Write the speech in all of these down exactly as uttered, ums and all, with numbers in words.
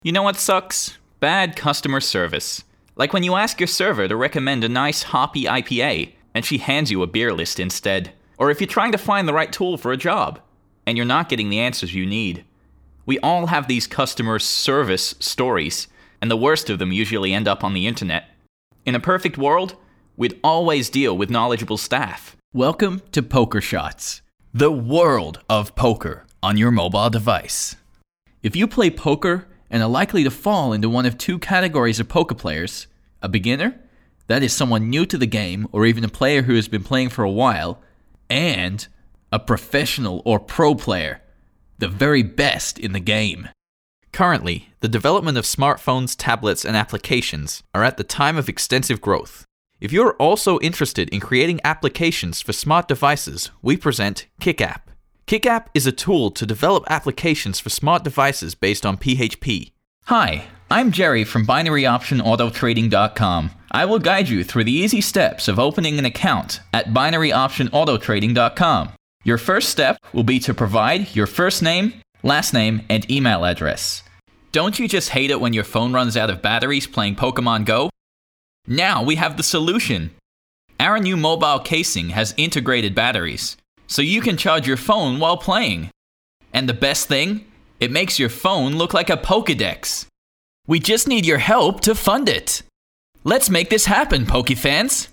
You know what sucks? Bad customer service. Like when you ask your server to recommend a nice hoppy I P A, and she hands you a beer list instead. Or if you're trying to find the right tool for a job, and you're not getting the answers you need. We all have these customer service stories, and the worst of them usually end up on the internet. In a perfect world, we'd always deal with knowledgeable staff. Welcome to Poker Shots, the world of poker on your mobile device. If you play poker and are likely to fall into one of two categories of poker players, a beginner, that is someone new to the game or even a player who has been playing for a while, and a professional or pro player, the very best in the game. Currently, the development of smartphones, tablets, and applications are at the time of extensive growth. If you're also interested in creating applications for smart devices, we present KickApp. KickApp is a tool to develop applications for smart devices based on P H P. Hi, I'm Jerry from binary option auto trading dot com. I will guide you through the easy steps of opening an account at binary option auto trading dot com. Your first step will be to provide your first name, last name, and email address. Don't you just hate it when your phone runs out of batteries playing Pokemon Go? Now we have the solution. Our new mobile casing has integrated batteries, so you can charge your phone while playing. And the best thing? It makes your phone look like a Pokédex. We just need your help to fund it. Let's make this happen, Pokefans!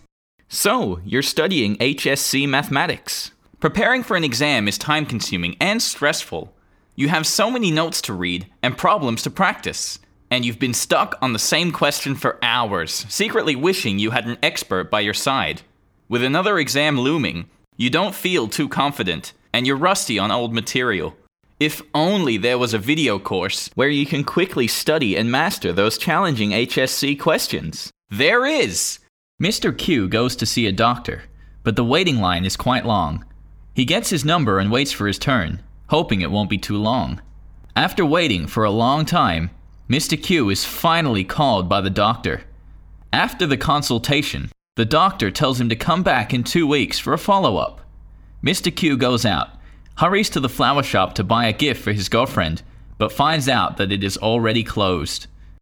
So, you're studying H S C mathematics. Preparing for an exam is time-consuming and stressful. You have so many notes to read and problems to practice. And you've been stuck on the same question for hours, secretly wishing you had an expert by your side. With another exam looming, you don't feel too confident, and you're rusty on old material. If only there was a video course where you can quickly study and master those challenging H S C questions. There is! Mister Q goes to see a doctor, but the waiting line is quite long. He gets his number and waits for his turn, hoping it won't be too long. After waiting for a long time, Mister Q is finally called by the doctor. After the consultation, the doctor tells him to come back in two weeks for a follow-up. Mister Q goes out, hurries to the flower shop to buy a gift for his girlfriend, but finds out that it is already closed.